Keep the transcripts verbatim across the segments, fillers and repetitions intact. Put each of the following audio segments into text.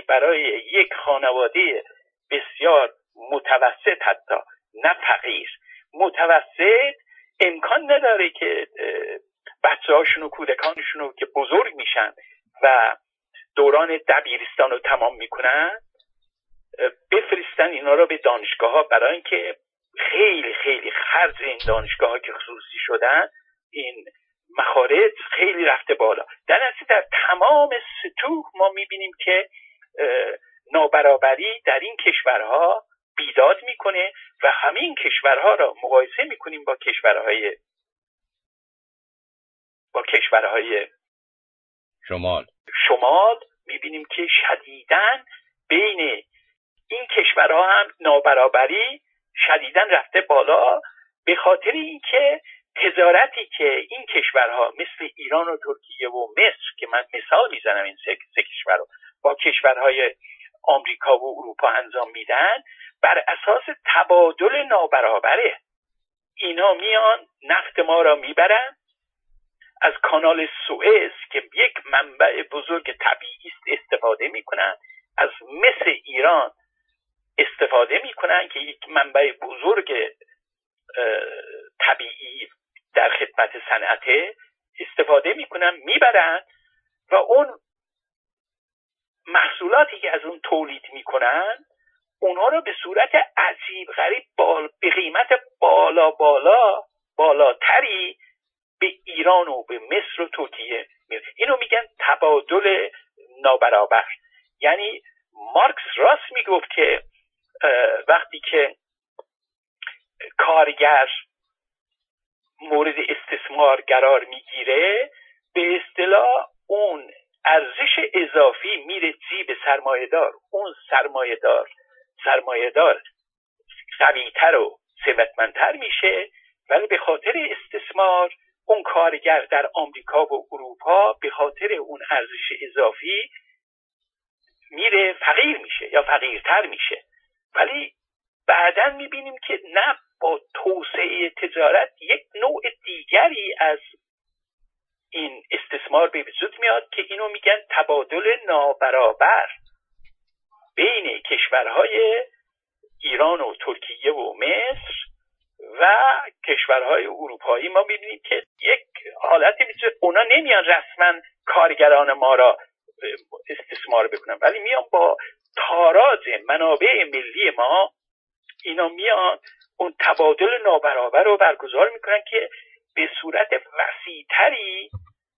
برای یک خانواده بسیار متوسط، حتی نه فقیر، متوسط، امکان نداره که بچه هاشون و کودکانشون رو که بزرگ میشن و دوران دبیرستان رو تمام میکنن بفرستن اینا رو به دانشگاه ها، برای اینکه خیلی خیلی خرج این دانشگاه ها که خصوصی شدن این مخارج خیلی رفته بالا. در نتیجه در تمام سطوح ما میبینیم که نابرابری در این کشورها بیداد میکنه و همین کشورها را مقایسه میکنیم با کشورهای با کشورهای شمال شمال میبینیم که شدیداً بین این کشورها هم نابرابری شدیداً رفته بالا، به خاطر اینکه تجارتی که این کشورها مثل ایران و ترکیه و مصر که من مثال میزنم این سه, سه کشور رو با کشورهای آمریکا و اروپا انجام میدن بر اساس تبادل نابرابره. اینا میان نفت ما را میبرن، از کانال سوئز که یک منبع بزرگ طبیعی است استفاده میکنن، از مس ایران استفاده میکنن که یک منبع بزرگ طبیعی در خدمت صنعت استفاده میکنن، میبرن و اون محصولاتی که از اون تولید میکنن اونها رو به صورت عجیب غریب بال به قیمت بالا بالا بالاتری به ایران و به مصر و ترکیه میره. اینو میگن تبادل نابرابر. یعنی مارکس راست میگفت که وقتی که کارگر مورد استثمار قرار میگیره به اصطلاح اون ارزش اضافی میره جیب سرمایه‌دار، اون سرمایه‌دار سرمایه‌دار قوی‌تر و ثروتمندتر میشه، ولی به خاطر استثمار اون کارگر در آمریکا و اروپا به خاطر اون ارزش اضافی میره فقیر میشه یا فقیرتر میشه. ولی بعداً میبینیم که نه، با توسعه تجارت یک نوع دیگری از این استثمار به وجود میاد که اینو میگن تبادل نابرابر بین کشورهای ایران و ترکیه و مصر و کشورهای اروپایی. ما میبینیم که یک حالتی میشه اونا نمیان رسما کارگران ما را استثمار بکنن، ولی میان با تاراج منابع ملی ما اینا میان اون تبادل نابرابر رو برگزار میکنن که به صورت وسیع‌تری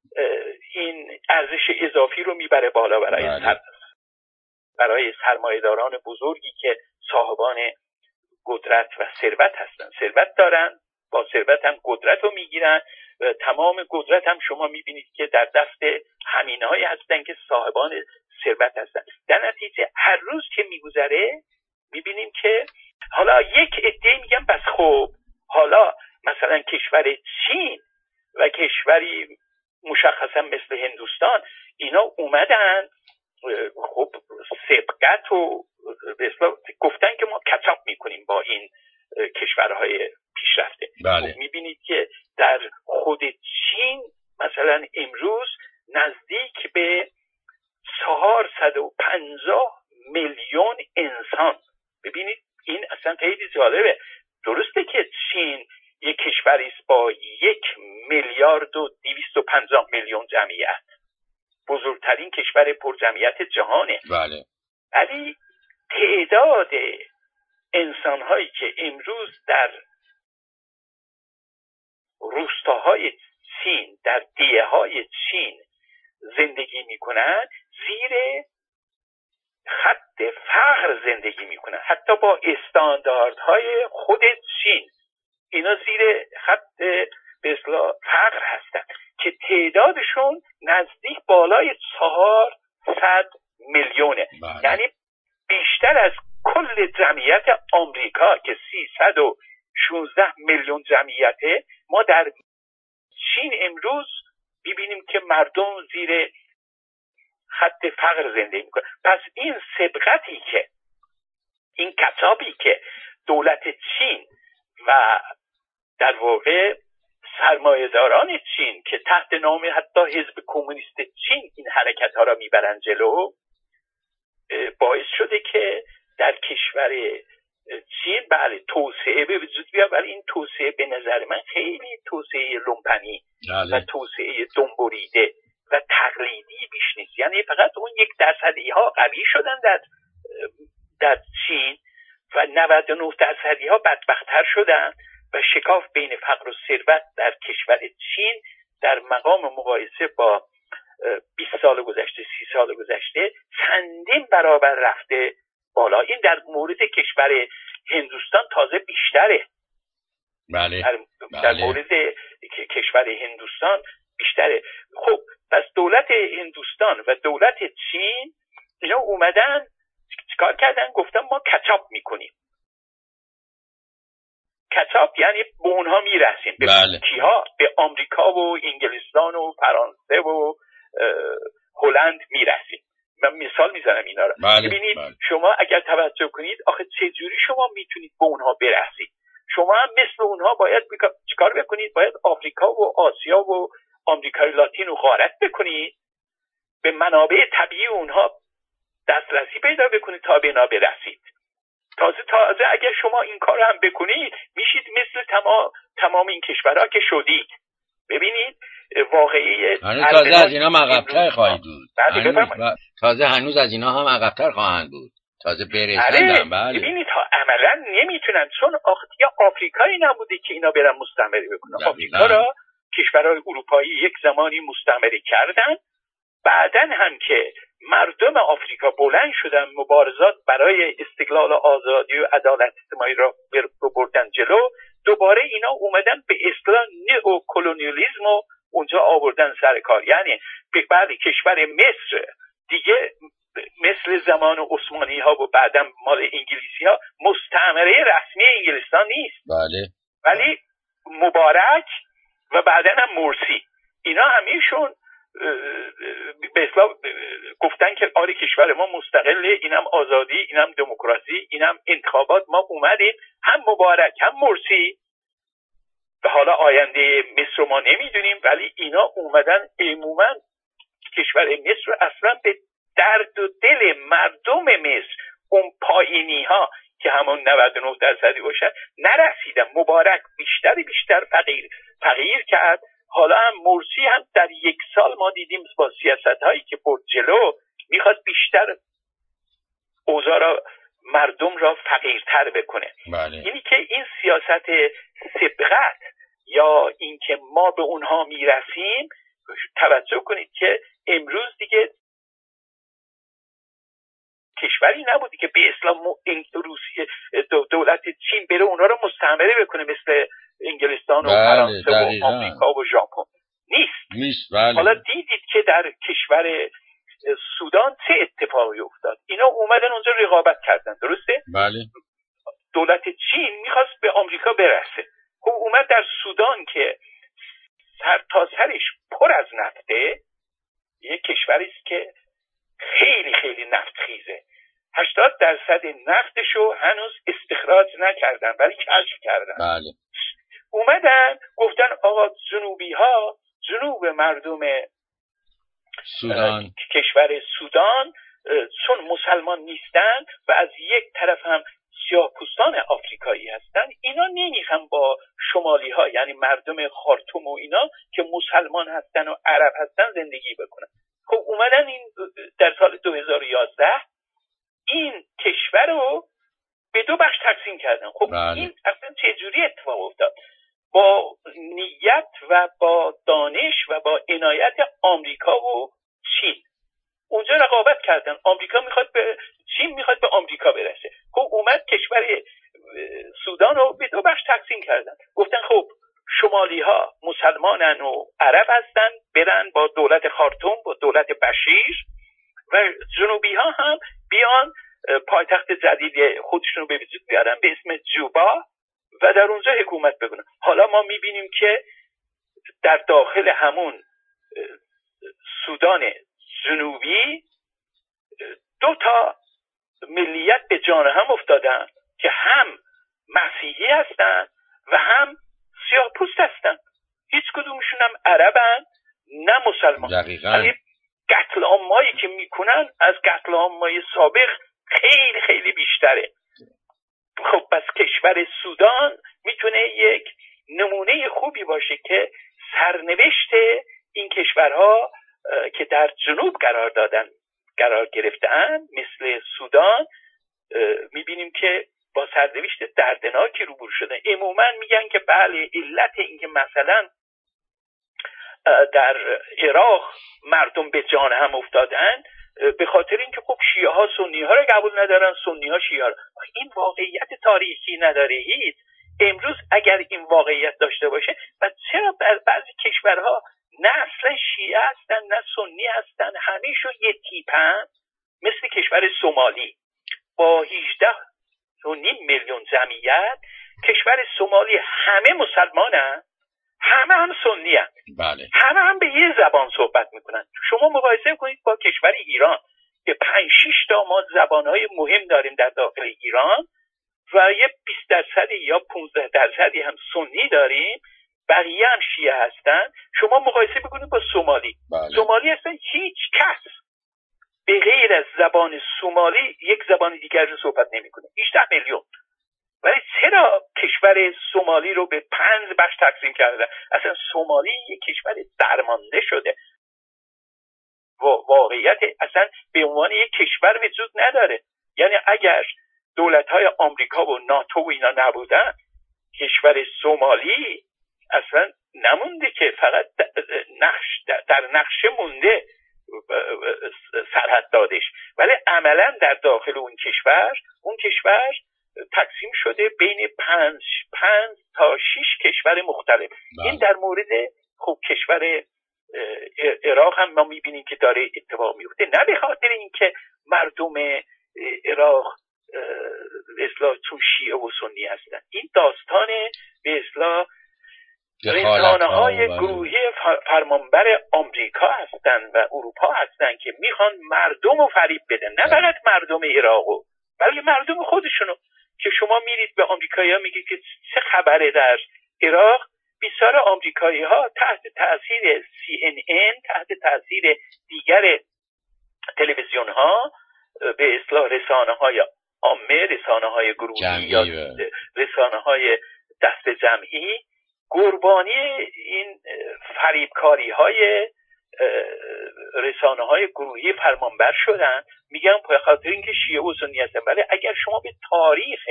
این ارزش اضافی رو میبره بالا برای سر... برای سرمایه‌داران بزرگی که صاحبان قدرت و ثروت هستن. ثروت دارن، با ثروت هم قدرت رو میگیرن و تمام قدرت هم شما میبینید که در دست همینایی هستن که صاحبان ثروت هستن. در نتیجه هر روز که میگذره میبینیم که حالا یک عده میگن بس خب حالا مثلا کشور چین و کشوری مشخصا مثل هندوستان اینا اومدن خب سبقت و گفتن که ما کچاپ میکنیم با این کشورهای پیشرفته. بله. میبینید که در خود چین مثلا امروز نزدیک به چهارصد و پنجاه میلیون انسان، ببینید این اصلا خیلی جالبه. درسته که چین یک کشوری است با یک میلیارد و دویست و پنجاه میلیون جمعیت، بزرگترین کشور پرجمعیت جهانه. بله. ولی تعداد انسان‌هایی که امروز در روستاهای چین، در دیه‌های چین زندگی می‌کنند زیر خط فقر زندگی می‌کنند، حتی با استانداردهای خود چین اینا زیر خط به اصطلاح فقر هستند که تعدادشون نزدیک بالای چهارصد میلیونه. بله. یعنی بیشتر از کل جمعیت آمریکا که سیصد و شانزده میلیون جمعیته. ما در چین امروز ببینیم که مردم زیر خط فقر زندگی میکنه. پس این سبقتی که این کتابی که دولت چین و در واقع سرمایه‌داران چین که تحت نام حتی حزب کمونیست چین این حرکت ها را میبرن جلو، باعث شده که در کشور چین بله توسعه به وجود بیاد، ولی این توسعه به نظر من خیلی توسعه لومپنی و توسعه دنبوریده و تقلیدی بیش نیست. یعنی فقط اون یک درصدی ها قوی شدن در در چین و نود و نه درصدی ها بدبخت‌تر شدن و شکاف بین فقر و ثروت در کشور چین در مقام مقایسه با بیست سال گذشته سی سال گذشته چندین برابر رفته بالا. این در مورد کشور هندوستان تازه بیشتره. بله. در, بله. در مورد کشور هندوستان بیشتره. خب پس دولت هندوستان و دولت چین اینا اومدن چیکار کردن؟ گفتن ما کچاپ میکنیم. کچاپ یعنی به اونها میرسیم. به بله. کیها؟ به آمریکا و انگلستان و فرانسه و هلند میرسیم. من مثال میزنم اینا رو. بله. ببینید بله. شما اگر توجه کنید آخه چه جوری شما میتونید به اونها برسید؟ شما هم مثل اونها باید چیکار بکنید؟ باید آفریقا و آسیا و آمریکای لاتین رو غارت بکنید، به منابع طبیعی اونها دسترسی پیدا بکنید تا به اینا برسید. تازه تازه اگر شما این کار هم بکنید میشید مثل تمام تمام این کشورها که شدید. ببینید واقعی تازه از اینا هم عقب‌تر خواهید بود. هنوز تازه هنوز از اینا هم عقب‌تر خواهند بود. تازه برسندن. بله. ببینید ها عملا نمیتونن، چون آختی آفریقایی نبوده که اینا برن مستعمره بکنن. آفریقا را کشورهای اروپایی یک زمانی مستعمره کردن، بعدن هم که مردم آفریقا بلند شدن مبارزات برای استقلال و آزادی و عدالت اجتماعی را بردن جلو، دوباره اینا اومدن به اصطلاح نئوکولونیالیسم و اونجا آوردن سر کار. یعنی به بعد کشور مصر دیگه مثل زمان عثمانی ها و بعدم مال انگلیسی ها مستعمره رسمی انگلستان نیست. بله. ولی مبارک و بعدن هم مرسی اینا همیشون به اصطلاح گفتن که آره کشور ما مستقله، اینم آزادی، اینم دموکراسی، اینم انتخابات. ما اومدیم هم مبارک هم مرسی و حالا آینده مصر ما نمیدونیم، ولی اینا اومدن عموما کشور مصر رو اصلا به درد و دل مردم مصر، اون پایینی ها که همون نود و نه درصدی باشن نرسیدن. مبارک بیشتر بیشتر فقیر فقیر کرد. حالا هم مرسی هم در یک سال ما دیدیم با سیاست هایی که برد جلو میخواد بیشتر اوضاع را مردم را فقیرتر بکنه. بله. اینی که این سیاست سبقت یا اینکه ما به اونها میرسیم، توجه کنید که امروز دیگه کشوری نبودی که به اسلام روسیه دولت چین بره اونها رو مستعمره بکنه مثل انگلستان و بله، فرانسه دقیقا. و آمریکا و ژاپن. نیست. نیست. بله. حالا دیدید که در کشور سودان چه اتفاقی افتاد؟ اینا اومدن اونجا رقابت کردن، درسته؟ بله. دولت چین میخواست به آمریکا برسه. خب اومد در سودان که سر تا سرش پر از نفته، یک کشوری است که خیلی خیلی نفت خیزه، هشتاد درصد نفتشو هنوز استخراج نکردن ولی کشف کردن. بله. اومدن گفتن آقا جنوبی ها، جنوب مردم سودان، کشور سودان چون مسلمان نیستن و از یک طرف هم سیاه‌پوستان آفریقایی هستن، اینا نمیخوان با شمالی ها یعنی مردم خارتوم و اینا که مسلمان هستن و عرب هستن زندگی بکنن. خب اومدن این در سال دو هزار و یازده این کشور رو به دو بخش تقسیم کردن. خب بله. این اصلا چه جوری اتفاق افتاد؟ با نیت و با دانش و با عنایت آمریکا و چین اونجا رقابت کردن. آمریکا میخواد به چین میخواد به آمریکا برسه. خب اومد کشور سودان رو به دو بخش تقسیم کردن. گفتن خب شمالی ها مسلمانن و عرب هستن، برن با دولت خارتوم با دولت بشیر، و جنوبی ها هم بیان پایتخت جدید خودشون رو به وجود بیارن به اسم جوبا و در اونجا حکومت بکنن. حالا ما میبینیم که در داخل همون سودان جنوبی دو تا ملیت به جان هم افتادن که هم مسیحی هستن و هم سیاه پوست هستن. هیچ کدومشون هم عربن نه مسلمان. دقیقاً. ولی قتل عامایی که میکنن از قتل عامای سابق خیلی خیلی بیشتره. خب پس کشور سودان میتونه یک نمونه خوبی باشه که سرنوشت این کشورها که در جنوب قرار دادن قرار گرفتن مثل سودان میبینیم که با سرنوشت دردناکی روبرو شدن. عموما میگن که بله علت اینکه مثلا در عراق مردم به جان هم افتادن به خاطر اینکه خب شیعه ها سنی ها رو قبول ندارن، سنی ها شیعه ها رو. این واقعیت تاریخی نداره هیچ. امروز اگر این واقعیت داشته باشه و چرا در بعضی کشورها نه اصلا شیعه هستن نه سنی هستن، همیشون یک تیپن، مثل کشور سومالی با هجده و نیم میلیون جمعیت. کشور سومالی همه مسلمانن، همه هم سنی هستن، بله. همه هم به یه زبان صحبت میکنن. شما مقایسه کنید با کشور ایران که پنج شش تا ما زبانهای مهم داریم در داخل ایران و یه بیست درصدی یا پانزده درصدی هم سنی داریم، بقیه هم شیعه هستن. شما مقایسه بکنید با سومالی. بله. سومالی هستن هیچ کس به غیر از زبان سومالی یک زبان دیگر رو صحبت نمیکنه، هجده میلیون. ولی چرا کشور سومالی رو به پنج بخش تقسیم کرده؟ اصلا سومالی یک کشور درمانده شده، واقعیت اصلا به عنوان یک کشور وجود نداره. یعنی اگر دولت‌های آمریکا و ناتو و اینا نبودن، کشور سومالی اصلا نمونده که فقط نقش در نقشه مونده سرحد دادش. ولی عملا در داخل اون کشور اون کشور تقسیم شده بین پنج پنج تا شش کشور مختلف. بله. این در مورد خب کشور عراق هم ما میبینیم که داره اتفاق میفته، نه به خاطر اینکه مردم عراق به اصطلاح چون شیعه و سنی هستن. این داستان به اصطلاح رسانه‌های گروهی فرمانبر آمریکا هستن و اروپا هستن که میخوان مردم رو فریب بدن، نه فقط مردم عراقو بلکه مردم خودشونو. که شما میرید به آمریکایی‌ها میگید که چه خبره در عراق، بیشتر آمریکایی‌ها تحت تاثیر سی ان ان، تحت تاثیر دیگر تلویزیون‌ها به اصطلاح رسانه‌های عامه، رسانه‌های گروهی یا رسانه‌های دست جمعی قربانی این فریبکاری‌های رسانه‌های گروهی فرمانبر شدن. میگم به خاطر اینکه شیعه و سنی هستن. ولی اگر شما به تاریخ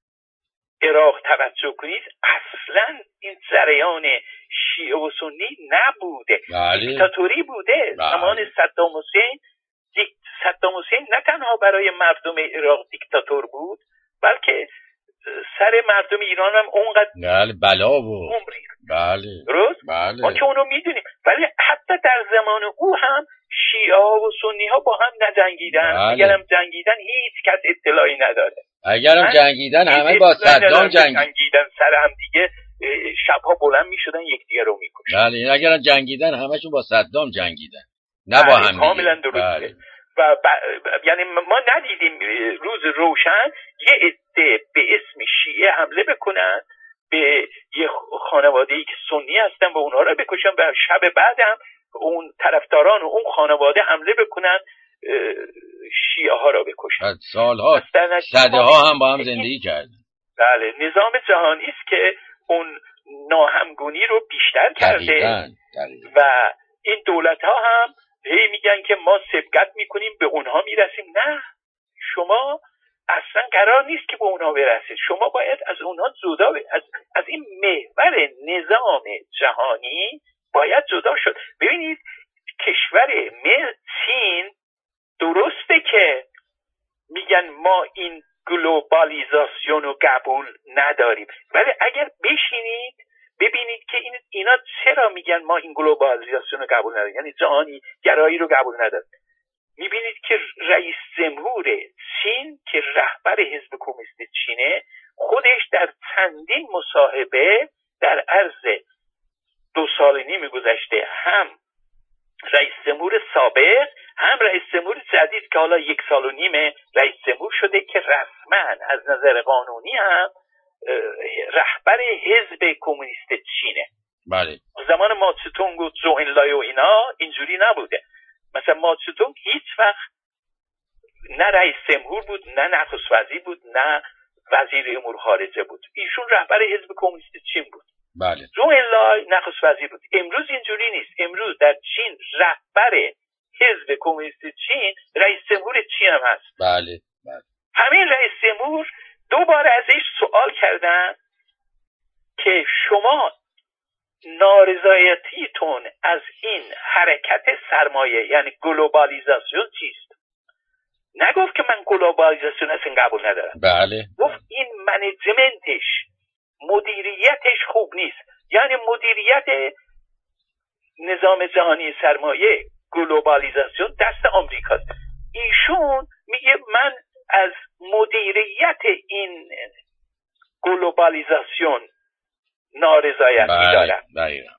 عراق توجه کنید اصلا این جریان شیعه و سنی نبوده. دیکتاتوری بوده. زمان صدام حسین صدام حسین نه تنها برای مردم عراق دیکتاتور بود بلکه سر مردم ایران هم اونقدر بله بلا بود. بله درست؟ بله. ما که اونو میدونیم. ولی حتی در زمان او هم شیعه و سنی ها با هم نجنگیدن. بله. اگرم جنگیدن هیچ کس اطلاعی نداره. اگرم جنگیدن همه با صدام جنگیدن سر هم دیگه شبها بلند میشدن یکدیگه رو میکشن. بله اگرم جنگیدن همشون با صدام جنگیدن نه با هم. کاملا درسته. بله. و ب... یعنی ما ندیدیم روز روشن یه عده به اسم شیعه حمله بکنن به یه خانواده‌ای که سنی هستن و اونها رو بکشن و شب بعدم اون طرفداران و اون خانواده حمله بکنن شیعه ها رو بکشن. سالها صده ها هم با هم زندگی کردن. بله نظام جهانی است که اون ناهمگونی رو بیشتر کرده. دقیقاً. دقیقاً. و این دولت ها هم هی میگن که ما سبقت میکنیم به اونها میرسیم. نه، شما اصلا قرار نیست که به اونها برسید. شما باید از اونها جدا ب... از از این محور نظام جهانی باید جدا شد. ببینید کشور چین درسته که میگن ما این گلوبالیزاسیون رو قبول نداریم، ولی اگر بشینید ببینید که این اینا چرا میگن ما این گلوبالیزاسیون رو قبول نداریم، یعنی جهانی گرایی رو قبول نداریم. میبینید که رئیس جمهور چین که رهبر حزب کمونیست چینه خودش در چندین مصاحبه در عرض دو سال نیم گذشته هم رئیس جمهور سابق هم رئیس جمهور جدید که حالا یک سال و نیم رئیس جمهور شده که رسما از نظر قانونی هم رهبر حزب کمونیست چینه. بله. زمان ماوتسه تونگ و زو انلای و اینا اینجوری نبوده. مثلا ماوتسه هیچ وقت نه رئیس جمهور بود، نه نخست وزیر بود، نه وزیر امور خارجه بود. ایشون رهبر حزب کمونیست چین بود. بله. زو انلای نخست وزیر بود. امروز اینجوری نیست. امروز در چین رهبر حزب کمونیست چین رئیس جمهور چین هم هست. بله بله. همین رئیس جمهور دوباره ازش سوال کردن که شما نارضایتیتون از این حرکت سرمایه یعنی گلوبالیزاسیون چیست؟ نگفت که من گلوبالیزاسیون اصلا قبول ندارم. بله. گفت این منیجمنتش، مدیریتش خوب نیست. یعنی مدیریت نظام جهانی سرمایه، گلوبالیزاسیون دست آمریکاست. ایشون میگه من از مدیریت این گلوبالیزاسیون نارضایتی بله. دارم. دقیقاً.